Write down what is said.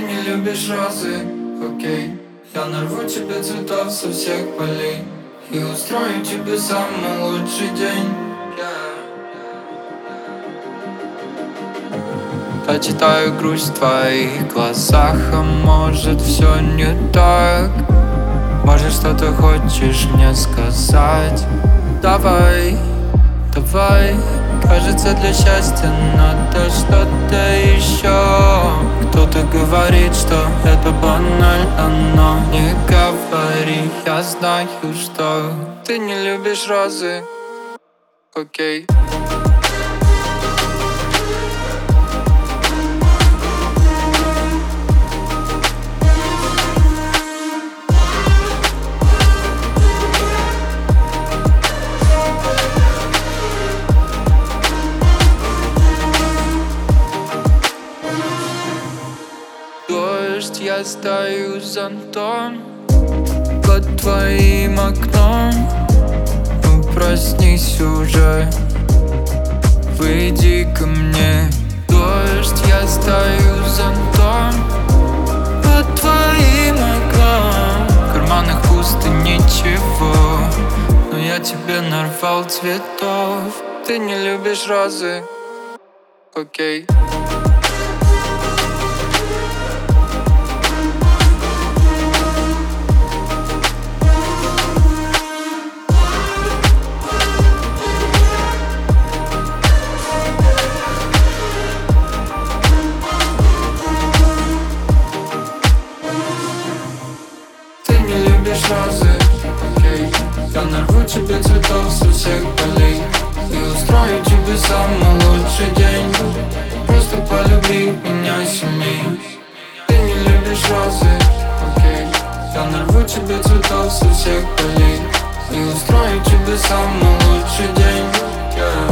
не любишь розы, окей. Я нарву тебе цветов со всех полей и устрою тебе самый лучший день. Я читаю грусть в твоих глазах, а может все не так. Может что-то хочешь мне сказать? Давай, давай. Кажется, для счастья надо что-то еще. Кто-то говорит, что это банально, но не говори. Я знаю, что ты не любишь розы, окей. Дождь, я стою зонтом под твоим окном. Ну проснись уже, выйди ко мне. Дождь, я стою зонтом под твоим окном. В карманах пусто, ничего, но я тебе нарвал цветов. Ты не любишь розы, окей. Розы, окей. Я нарву тебе цветов со всех полей и устрою тебе самый лучший день. Просто полюби меня сильней. Ты не любишь розы, окей. Я нарву тебе цветов со всех полей и устрою тебе самый лучший день.